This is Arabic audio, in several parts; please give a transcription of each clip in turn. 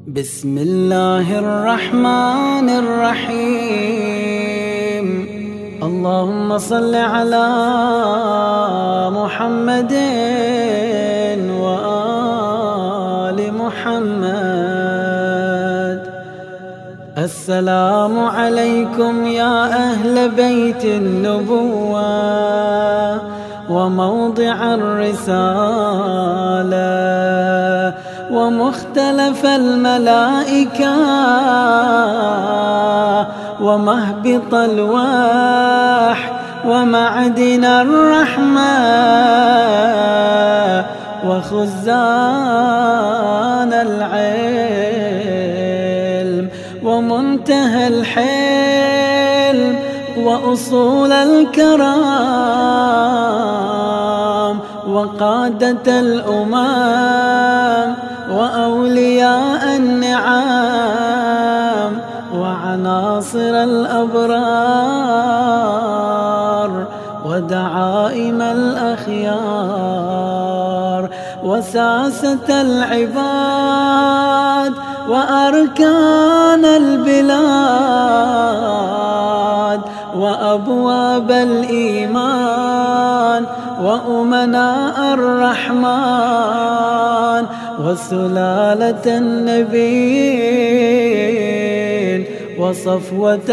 بسم الله الرحمن الرحيم. اللهم صل على محمد وآل محمد. السلام عليكم يا أهل بيت النبوة وموضع الرسالة ومختلف الملائكة ومهبط الوحي ومعدن الرحمة وخزان العلم ومنتهى الحلم وأصول الكرام وقادة الأمم وأولياء النعام وعناصر الأبرار ودعائم الأخيار وساسة العباد وأركان البلاد وأبواب الإيمان وأمناء الرحمن وسلالة النبيين وصفوة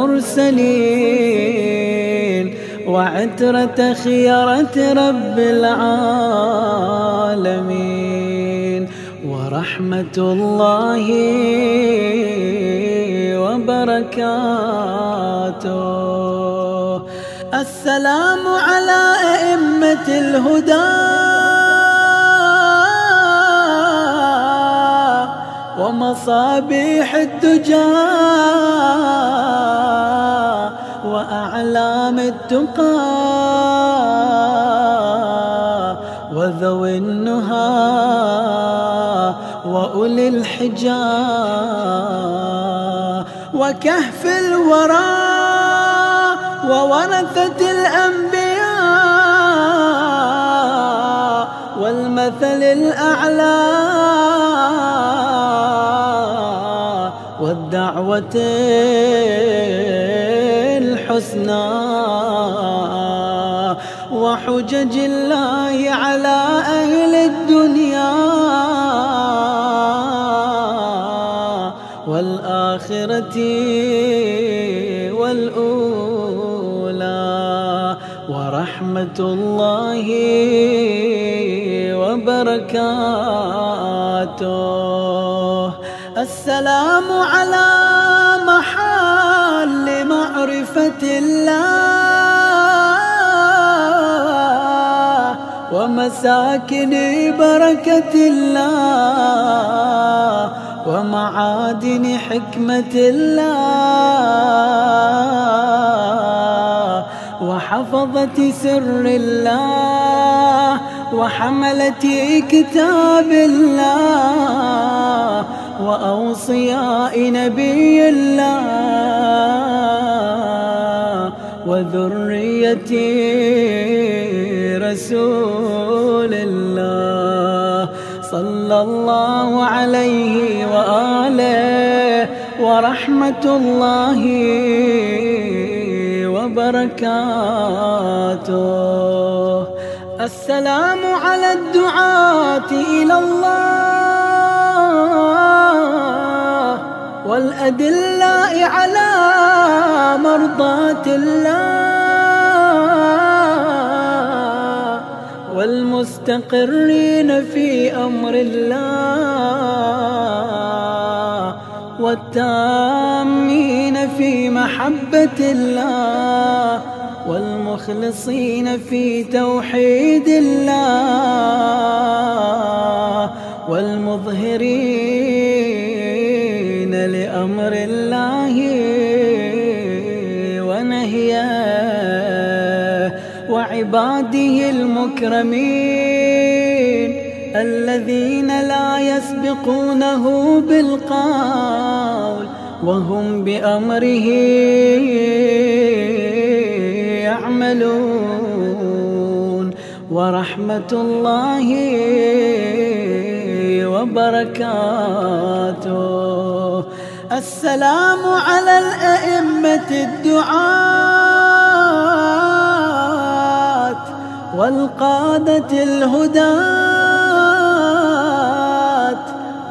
المرسلين وعترة خيرة رب العالمين ورحمة الله وبركاته. السلام على أئمة الهدى ومصابيح الدجى وأعلام التقى وذوي النهى وأولي الحجى وكهف الورى وورثة الأنبياء والمثل الأعلى والدعوة الحسنى وحجج الله على أهل الدنيا والآخرة والأولى ورحمة الله وبركاته. السلام على محل معرفة الله ومساكن بركة الله ومعادن حكمة الله وحفظة سر الله وحملة كتاب الله وأوصياء نبي الله وذرية رسول الله صلى الله عليه وآله ورحمة الله وبركاته. السلام على الدعاة إلى الله والأدلاء على مرضاة الله والمستقرين في أمر الله والتامين في محبة الله والمخلصين في توحيد الله والمظهرين لأمر الله ونهيه وعباده المكرمين الذين لا يسبقونه بالقول وهم بأمره يعملون ورحمة الله وبركاته. السلام على الأئمة الدعاة والقادة الهداة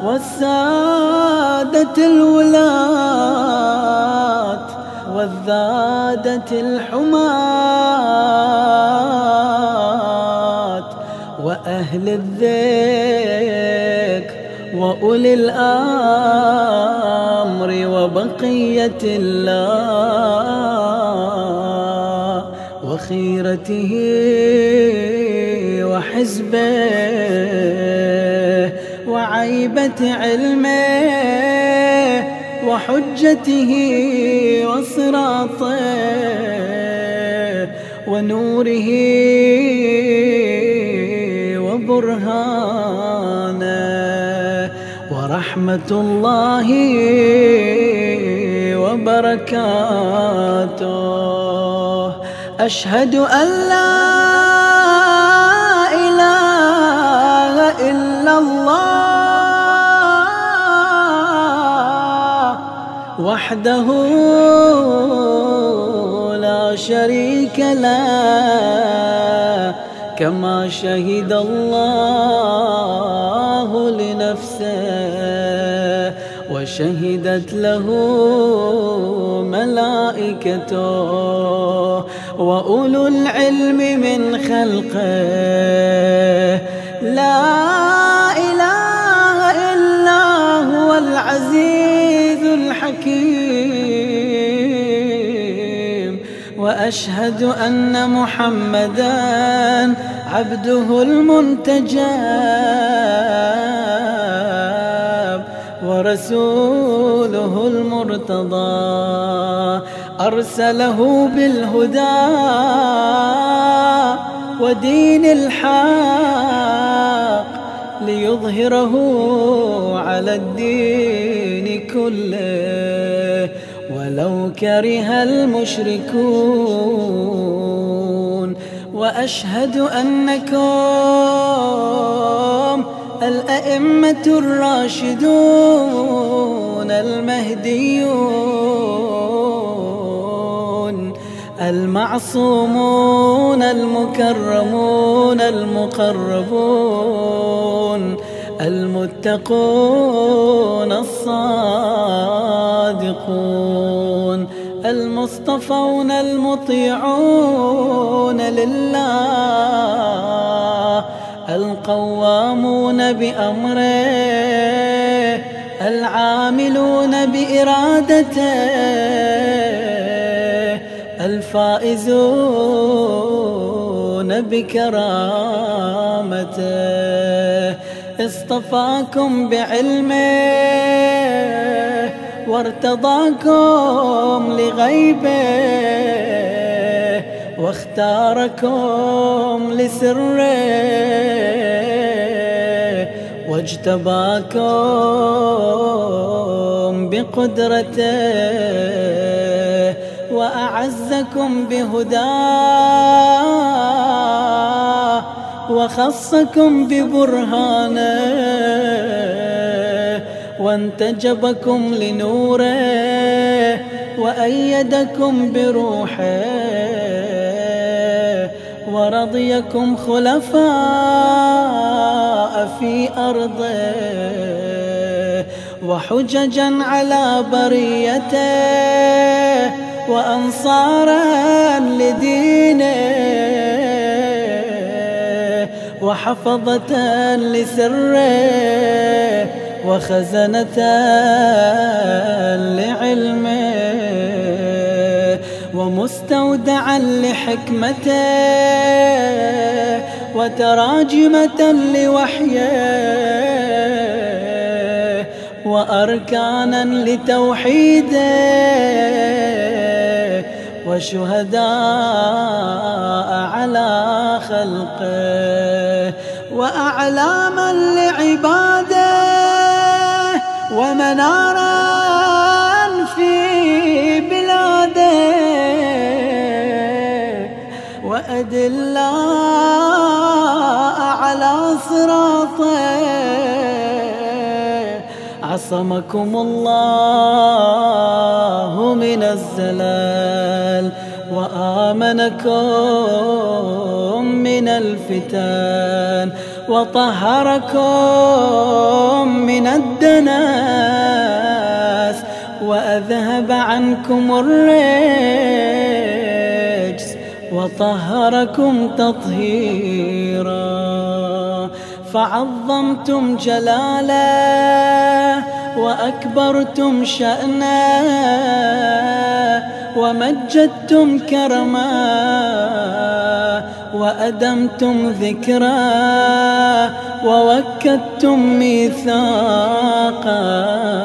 والسادة الولاة والذادة الحماة وأهل الذكر وأولي الأمر وبقية الله وخيرته وحزبه وعيبة علمه وحجته وصراطه ونوره وبرهانه ورحمة الله وبركاته. أشهد أن لا إله إلا الله وحده لا شريك له، كما شهد الله لنفسه وشهدت له ملائكته وأولو العلم من خلقه. لا إله إلا هو العزيز الحكيم. وأشهد أن محمدًا عبده المنتجب ورسوله المرتضى، أرسله بالهدى ودين الحق ليظهره على الدين كله ولو كره المشركون. وأشهد أنكم الأئمة الراشدون المهديون المعصومون المكرمون المقربون المتقون الصادقون المصطفون المطيعون لله القوامون بأمره العاملون بإرادته الفائزون بكرامته. اصطفاكم بعلمه وارتضاكم لغيبه واختاركم لسره واجتباكم بقدرته وأعزكم بهداه وخصكم ببرهانه وانتجبكم لنوره وأيدكم بروحه ورضيكم خلفاء في أرضه وحججا على بريته وأنصارا لدينه وحفظة لسره وخزنة لعلمه ومستودعا لحكمته وتراجمة لوحيه وأركانا لتوحيده وشهداء على خلقه وأعلاما لعباده ومنارا في بلاده وأدلاء على صراطه عصمكم الله من الزلال وآمنكم من الفتن وطهركم من الدنس وأذهب عنكم الرجس وطهركم تطهيرا. فعظمتم جلاله وأكبرتم شأنه ومجدتم كرما وأدمتم ذكرا ووكدتم ميثاقا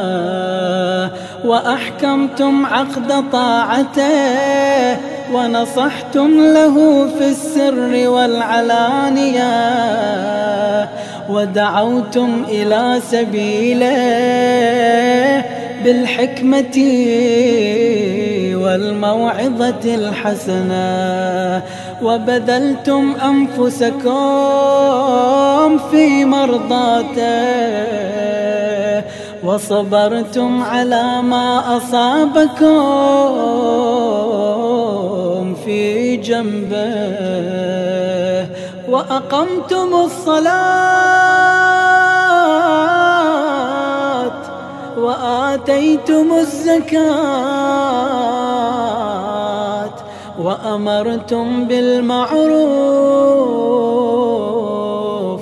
وأحكمتم عقد طاعته ونصحتم له في السر والعلانية ودعوتم إلى سبيله بالحكمة والموعظة الحسنة وبذلتم أنفسكم في مرضاته وصبرتم على ما أصابكم في جنبه وأقمتم الصلاة وآتيتم الزكاة وأمرتم بالمعروف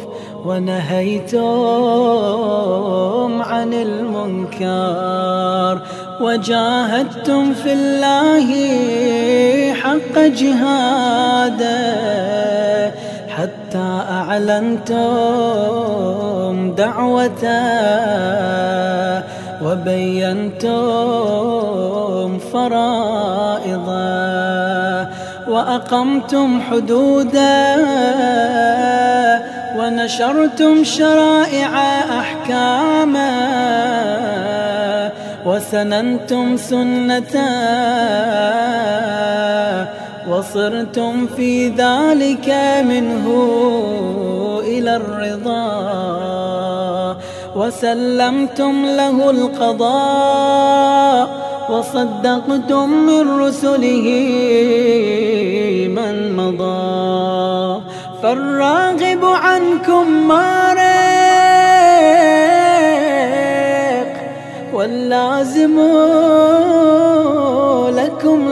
ونهيتم عن المنكر وجاهدتم في الله حق جهاده حتى أعلنتم دعوته وبينتم فرائضه وأقمتم حدوده ونشرتم شرائع أحكامه وسننتم سنته وصرتم في ذلك منه إلى الرضا وسلمتم له القضاء وصدقتم من رسله من مضى. فالراغب عنكم مارق واللازم لكم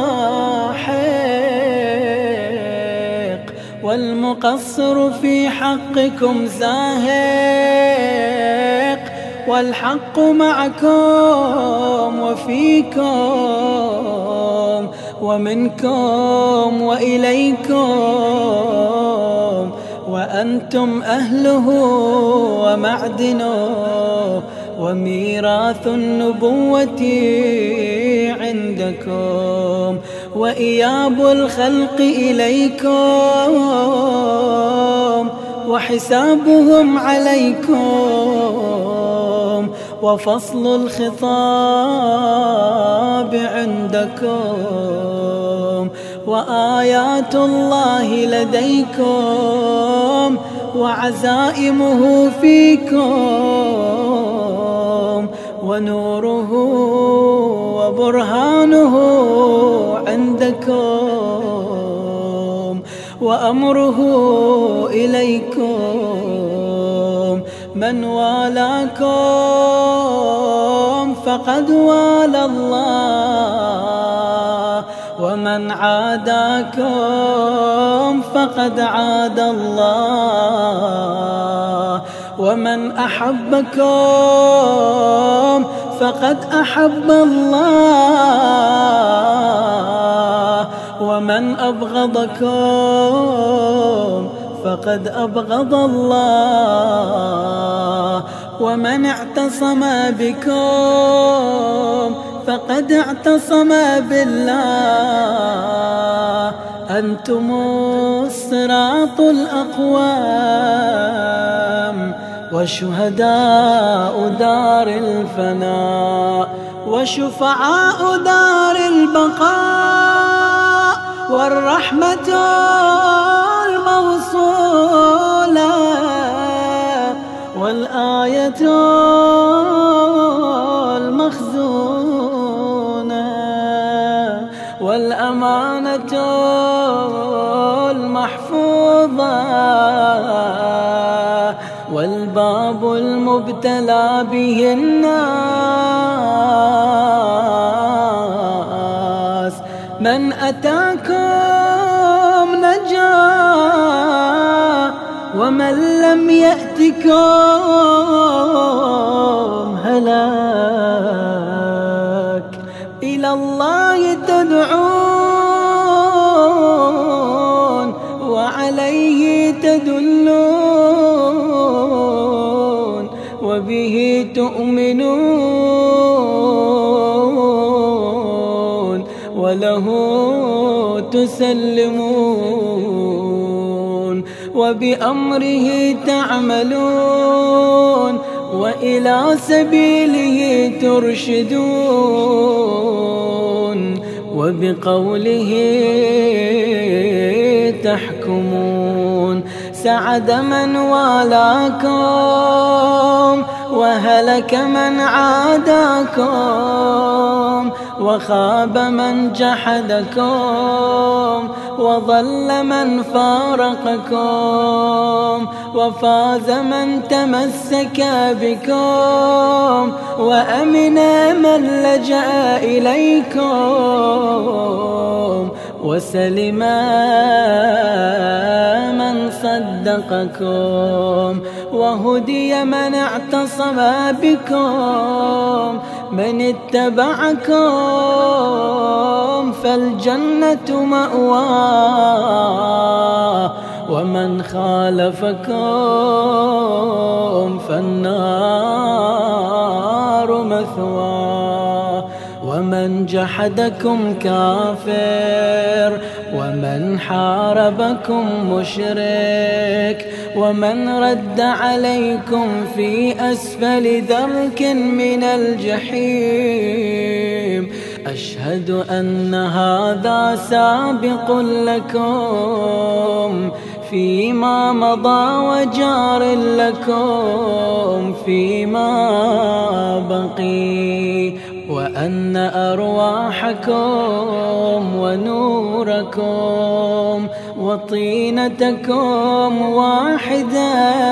لاحق والمقصر في حقكم زاهق والحق معكم وفيكم ومنكم وإليكم وأنتم أهله ومعدنه وميراث النبوة عندكم وإياب الخلق إليكم وحسابهم عليكم وفصل الخطاب عندكم وآيات الله لديكم وعزائمه فيكم ونوره وبرهانه عندكم وأمره إليكم. من والاكم فقد والى الله ومن عاداكم فقد عاد الله ومن أحبكم فقد أحب الله ومن أبغضكم فقد أبغض الله ومن اعتصم بكم فقد اعتصم بالله. أنتم الصراط الأقوام وشهداء دار الفناء وشفعاء دار البقاء والرحمة الموصولة والآية المحفوظة والباب المبتلى به الناس. من أتاكم نجا ومن لم يأتكم هلاك. إلى الله تدعون وعليه تدلون وبه تؤمنون وله تسلمون وبأمره تعملون وإلى سبيله ترشدون وبقوله تحكمون. سعد من والاكم وهلك من عاداكم وخاب من جحدكم وضل من فارقكم وفاز من تمسك بكم وأمن من لجأ إليكم وسلم من صدقكم وهدي من اعتصم بكم. من اتبعكم فالجنة مأواه ومن خالفكم فالنار مثواه. ومن جحدكم كافر ومن حاربكم مشرك ومن رد عليكم في أسفل درك من الجحيم. أشهد أن هذا سابق لكم فيما مضى وجار لكم فيما بقي وأن أرواحكم ونوركم وطينتكم واحدة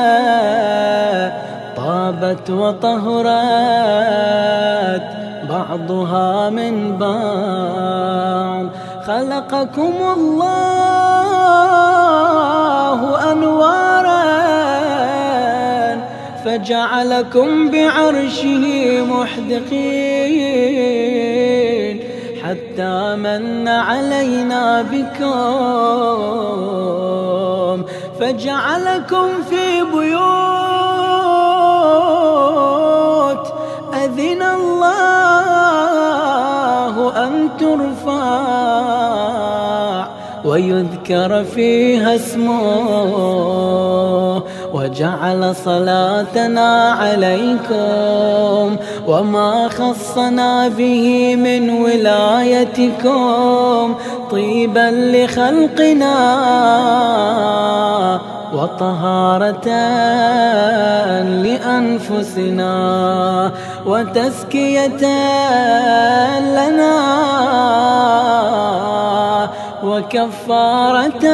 طابت وطهرت بعضها من بعض. خلقكم الله أنوارا فجعلكم بعرشه محدقين حتى من علينا بكم فجعلكم في بيوت أذن الله أن ترفع ويذكر فيها اسمه وجعل صلاتنا عليكم وما خصنا به من ولايتكم طيبا لخلقنا وطهارة لأنفسنا وتزكية لنا وكفارة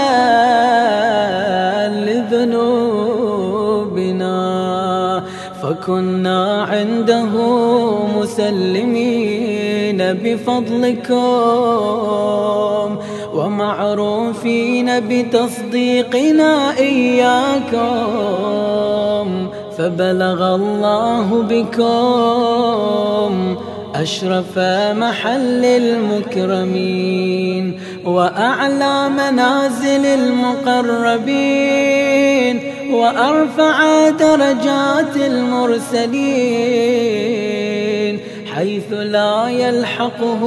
لذنوبنا. فكنا عنده مسلمين بفضلكم ومعروفين بتصديقنا إياكم. فبلغ الله بكم أشرف محل المكرمين وأعلى منازل المقربين وأرفع درجات المرسلين حيث لا يلحقه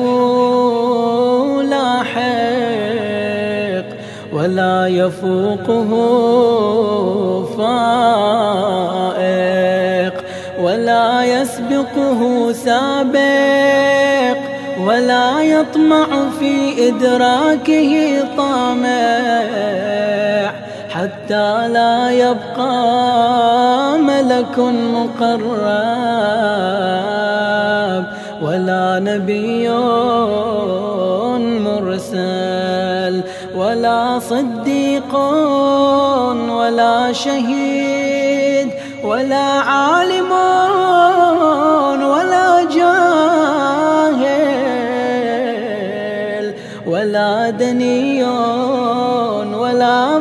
لاحق ولا يفوقه فائق ولا يسبقه سابق ولا يطمع في إدراكه طامع حتى لا يبقى ملك مقرب ولا نبي مرسل مرسل ولا صديق ولا شهيد ولا عالم ولا جاهل ولا دني ولا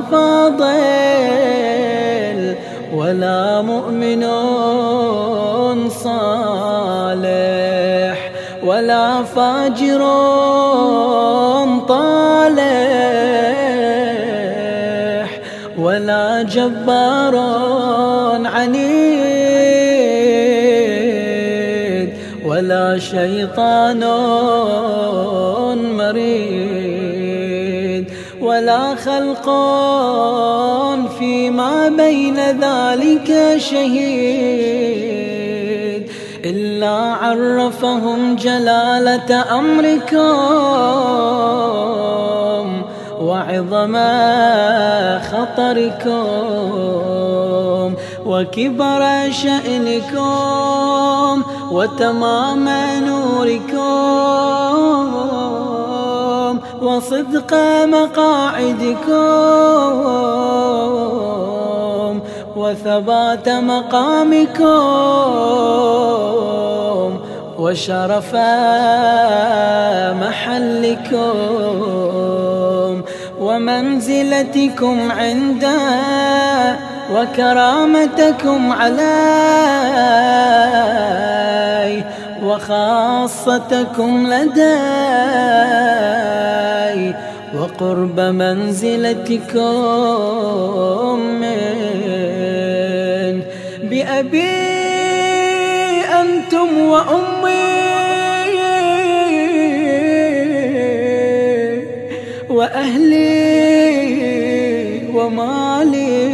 فاضل ولا مؤمن صالح ولا فاجر طالح ولا جبار عنيد ولا شيطان مريد ولا خلق فيما بين ذلك شهيد إلا عرفهم جلالة أمركم وعظم خطركم وكبر شأنكم وتمام نوركم وصدق مقاعدكم وثبات مقامكم وشرف محلكم ومنزلتكم عنده وكرامتكم علي وخاصتكم لدي وقرب منزلتكم من بأبي أنتم وأمي وأهلي ومالي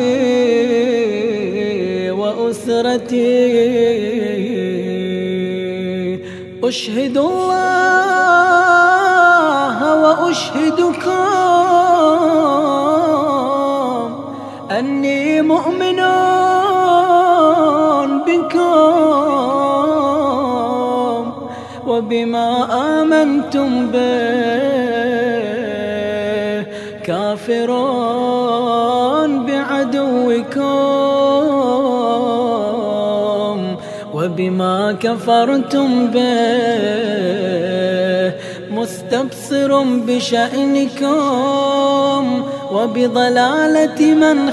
وأسرتي أشهد الله وأشهدكم أني مؤمن بكم وبما آمنتم به كافر بعدوكم وبما كفرتم به مستبصر بشأنكم وبضلالة من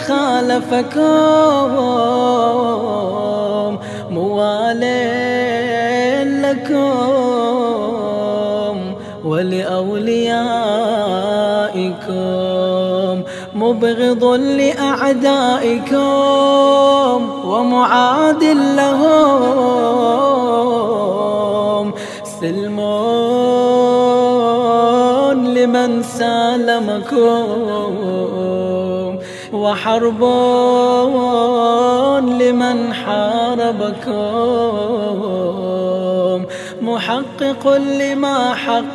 خالفكم موال لكم ولأوليائكم مبغض لأعدائكم ومعاد لهم سلم لمن سالمكم وحرب لمن حاربكم محقق لما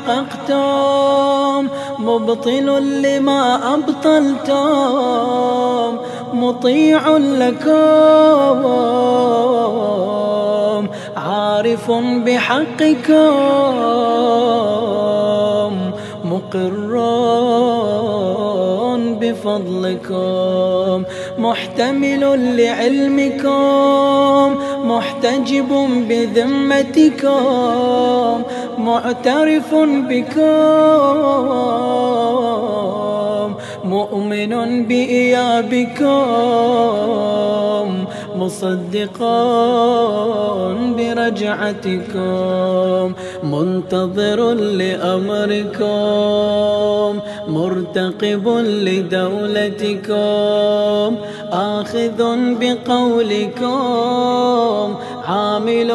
حققتم مبطل لما أبطلتم مطيع لكم عارف بحقكم مقر بفضلكم محتمل لعلمكم محتجب بذمتكم معترف بكم مؤمن بإيابكم مصدقا برجعتكم منتظر لأمركم مرتقب لدولتكم آخذ بقولكم عامل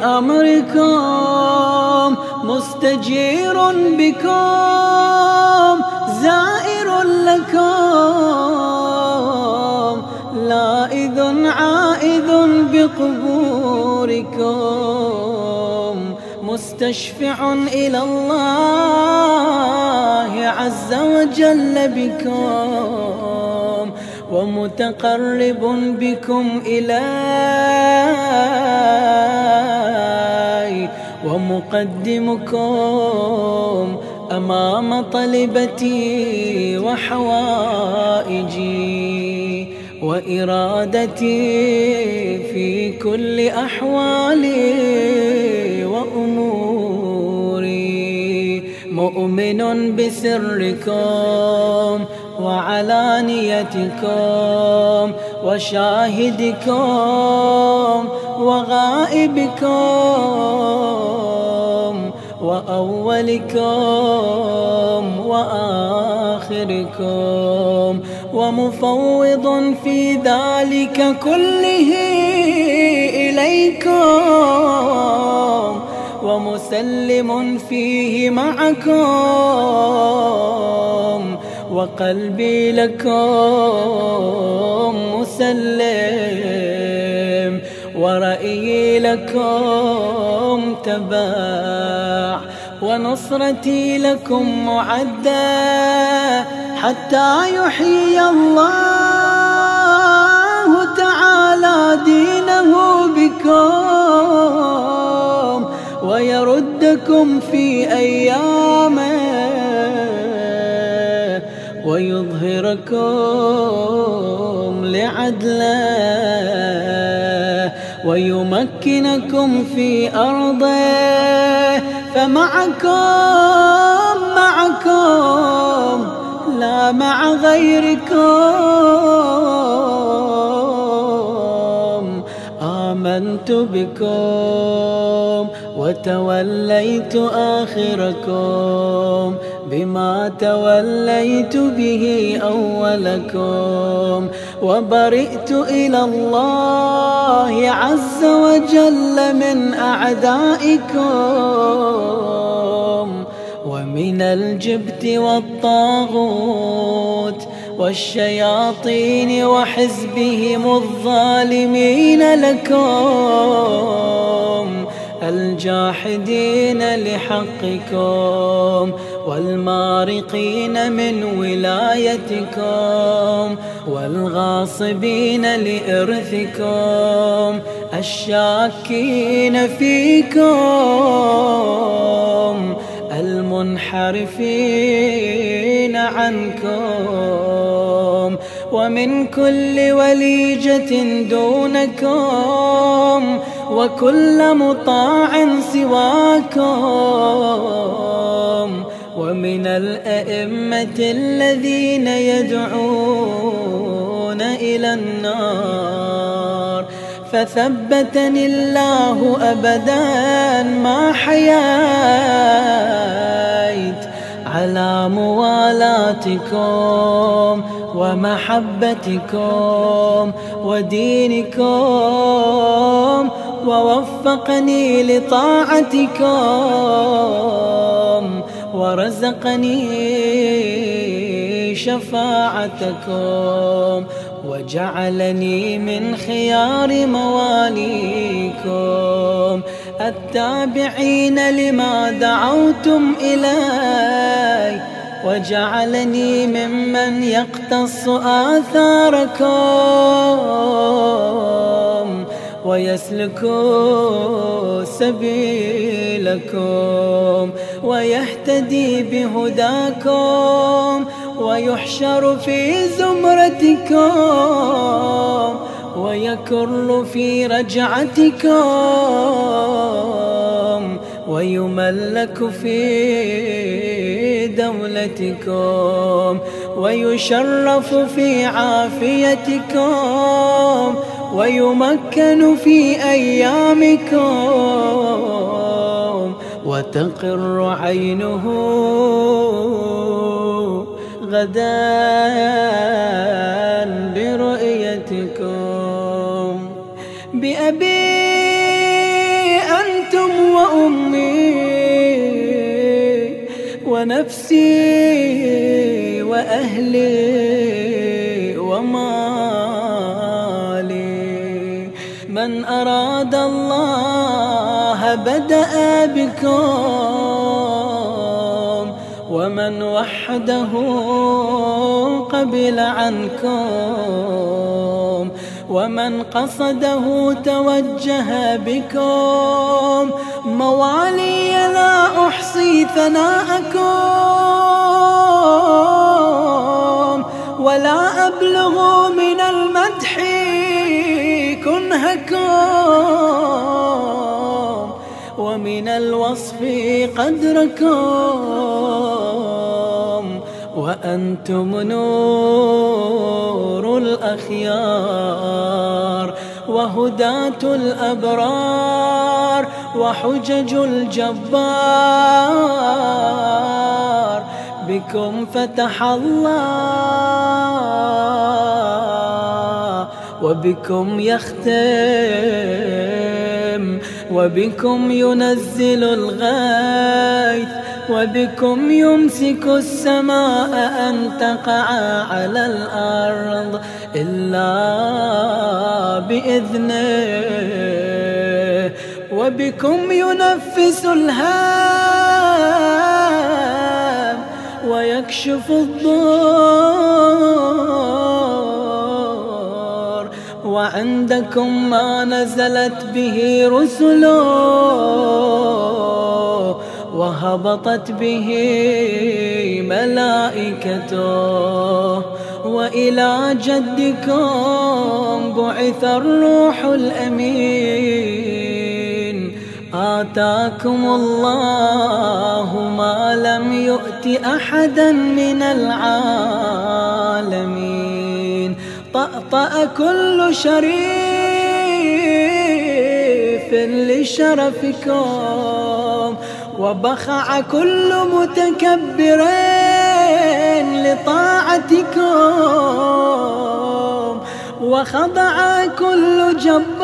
بأمركم مستجير بكم زائر لكم لائذ عائذ بقبوركم مستشفع إلى الله عز وجل بكم ومتقرب بكم إلي ومقدمكم أمام طلبتي وحوائجي وإرادتي في كل أحوالي وأموري، مؤمن بسركم وعلانيتكم وشاهدكم وغائبكم وأولكم وآخركم، ومفوض في ذلك كله إليكم، ومسلم فيه معكم، وقلبي لكم مسلم، ورأيي لكم تباع، ونصرتي لكم معدة، حتى يحيي الله تعالى دينه بكم، ويردكم في أيامه، ويظهركم لعدله، ويمكنكم في أرضه، فمعكم لا مع غيركم. آمنت بكم وتوليت آخركم بما توليت به أولكم، وبرئت إلى الله عز وجل من أعدائكم، ومن الجبت والطاغوت والشياطين وحزبهم الظالمين لكم، الجاحدين لحقكم، والمارقين من ولايتكم، والغاصبين لإرثكم، الشاكين فيكم، المنحرفين عنكم، ومن كل وليجة دونكم، وكل مطاع سواكم، ومن الأئمة الذين يدعون إلى النار، فثبتني الله أبدا ما حييت على موالاتكم ومحبتكم ودينكم، ووفقني لطاعتكم، ورزقني شفاعتكم، وجعلني من خيار مواليكم التابعين لما دعوتم إليه، وجعلني ممن يقتص آثاركم ويسلك سبيلكم، ويهتدي بهداكم، ويحشر في زمرتكم، ويكر في رجعتكم، ويملك في دولتكم، ويشرف في عافيتكم، ويمكن في أيامكم، وتقر عينه غدا برؤيتكم. بأبي أنتم وأمي ونفسي وأهلي ومالي، من أراد الله بدأ بكم، ومن وحده قبل عنكم، ومن قصده توجه بكم. موالي لا أحصي ثناءكم ولا أبلغ من المدح كنهكم، ومن الوصف قدركم، وأنتم نور الأخيار وهداة الأبرار وحجج الجبار. بكم فتح الله وبكم يختم، وبكم ينزل الغيث، وبكم يمسك السماء أن تقع على الأرض إلا بإذنه، وبكم ينفس الهام ويكشف الضر، وعندكم ما نزلت به رسله وهبطت به ملائكته، وإلى جدكم بعث الروح الأمين. آتاكم الله ما لم يؤت أحدا من العالمين. طأطأ كل شريف لشرفكم، وبخع كل متكبر لطاعتكم، وخضع كل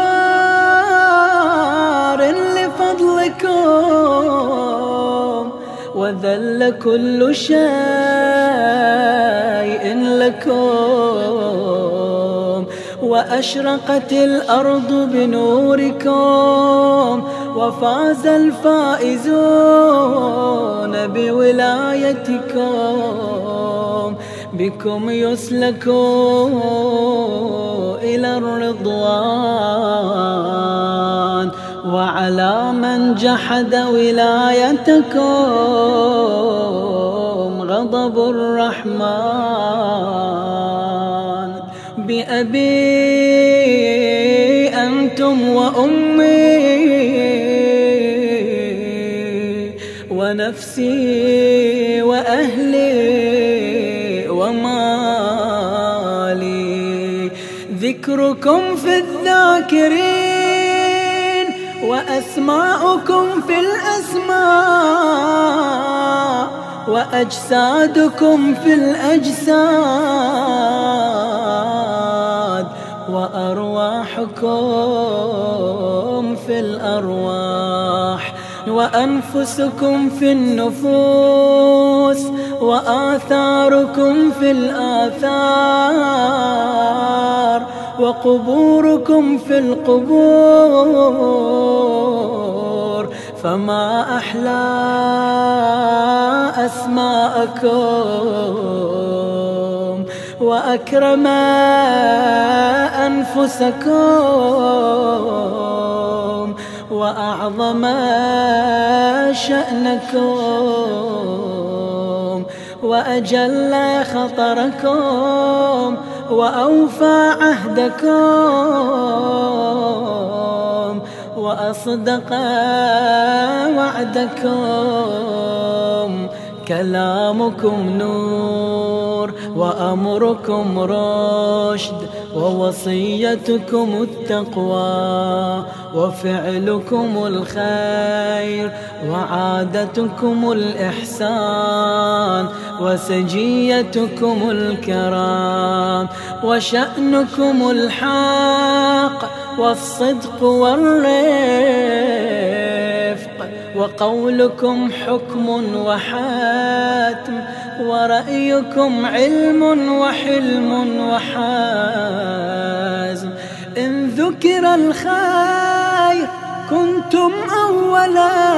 جبار لفضلكم، وذل كل شيء لكم، وأشرقت الأرض بنوركم، وفاز الفائزون بولايتكم. بكم يسلك إلى الرضوان، وعلى من جحد ولايتكم غضب الرحمن. بأبي أنتم وأمي ونفسي وأهلي ومالي، ذكركم في الذاكرين وأسماؤكم في الأسماء، وأجسادكم في الأجساد، وأرواحكم في الأرواح، وأنفسكم في النفوس، وآثاركم في الآثار، وقبوركم في القبور. فما أحلى أسماءكم وأكرم أنفسكم وأعظم شأنكم وأجل خطركم وأوفى عهدكم وأصدق وعدكم. كلامكم نور وأمركم رشد، ووصيتكم التقوى، وفعلكم الخير، وعادتكم الإحسان، وسجيتكم الكرام، وشأنكم الحق والصدق والرفق، وقولكم حكم وحاتم، ورأيكم علم وحلم وحازم. إن ذكر الخير كنتم أولا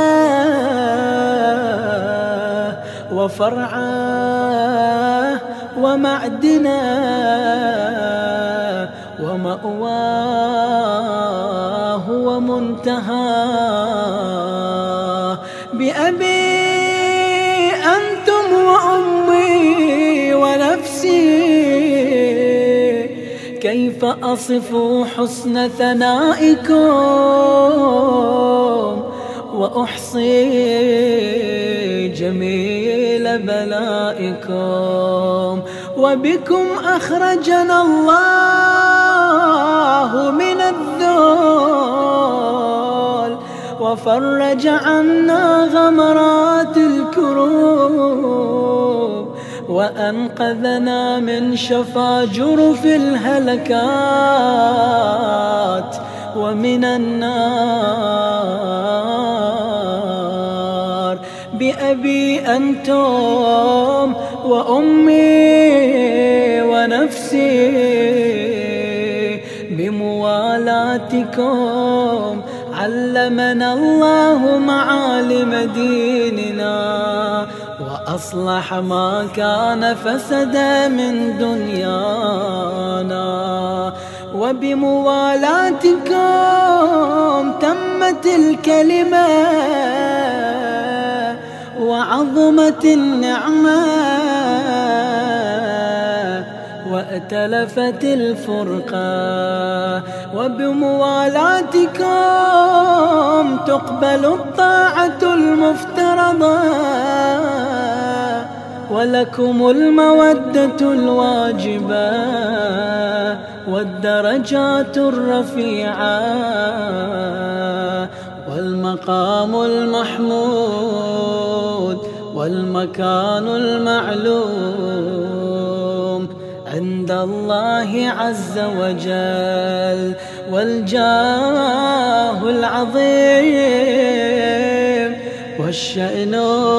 وأصلا وفرعا ومعدنا ومأواه ومنتهاه. بأبي أنتم وأمي ونفسي، كيف أصف حسن ثنائكم وأحصي جميل بلائكم. وبكم أخرجنا الله من الذل وفرج عنا غمرات الكروب، وأنقذنا من شفا جرف الهلكات ومن النار. بأبي أنتم وأمي ونفسي، بموالاتكم علمنا الله معالم ديننا، وأصلح ما كان فسد من دنيانا. وبموالاتكم تمت الكلمة وعظمت النعمة وائتلفت الفرقة. وبموالاتكم تقبل الطاعة المفترضة، ولكم المودة الواجبة والدرجات الرفيعة والمقام المحمود والمكان المعلوم عند الله عز وجل، والجاه العظيم والشأن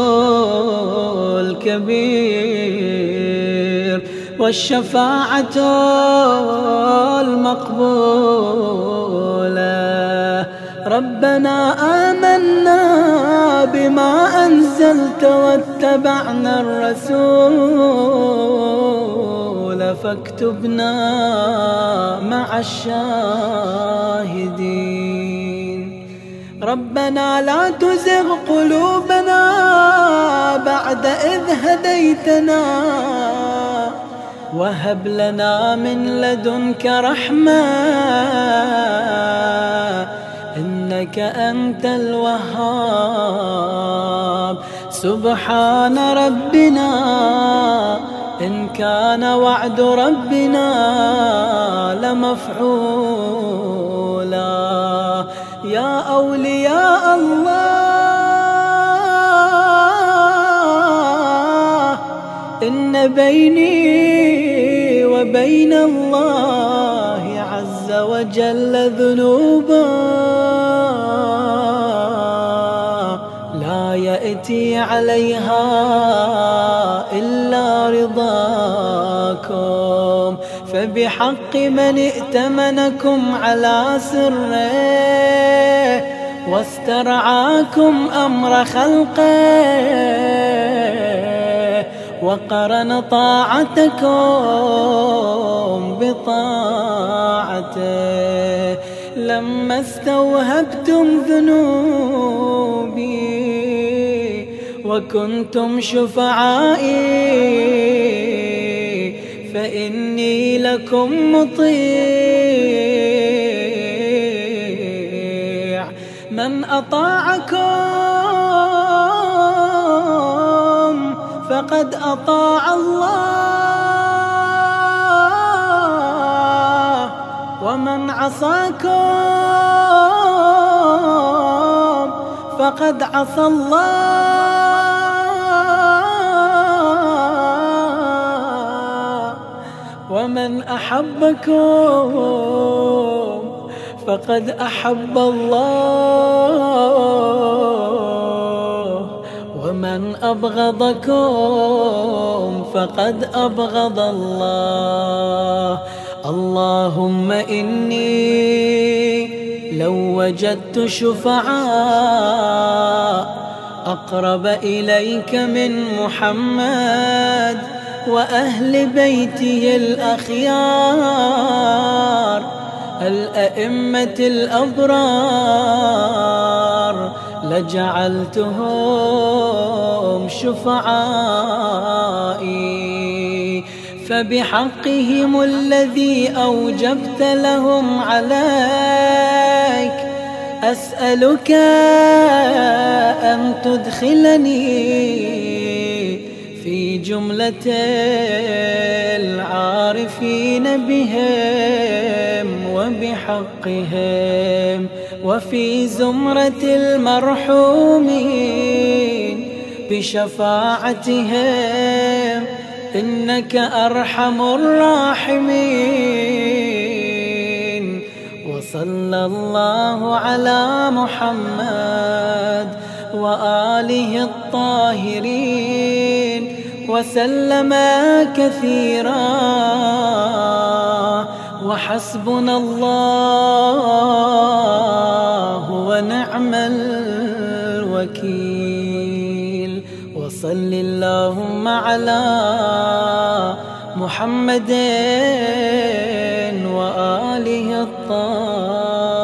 الكبير والشفاعة المقبولة. ربنا آمنا بما أنزلت واتبعنا الرسول فاكتبنا مع الشاهدين. ربنا لا تزغ قلوبنا بعد إذ هديتنا، وهب لنا من لدنك رحمة إنك أنت الوهاب. سبحان ربنا إن كان وعد ربنا لمفعولا. يا أولياء الله، إن بيني وبين الله عز وجل ذنوبا لا يأتي عليها إلا رضاكم، فبحق من ائتمنكم على سره واسترعاكم أمر خلقه، وقرن طاعتكم بطاعته، لما استوهبتم ذنوبي وكنتم شفعائي، فإني لكم مطيع. من أطاعكم فقد أطاع الله، ومن عصاكم فقد عصى الله، ومن أحبكم فقد أحب الله، ومن أبغضكم فقد أبغض الله. اللهم إني لو وجدت شفعاء أقرب إليك من محمد وأهل بيته الأخيار الأئمة الأبرار لجعلتهم شفعائي، فبحقهم الذي أوجبت لهم عليك أسألك أن تدخلني في جملة العارفين بهم وبحقهم، وفي زمرة المرحومين بشفاعتهم، إنك أرحم الراحمين. وصلى الله على محمد وآله الطاهرين وسلم كثيرا، وحسبنا الله ونعم الوكيل. وصل اللهم على محمد وآله الطاهرين.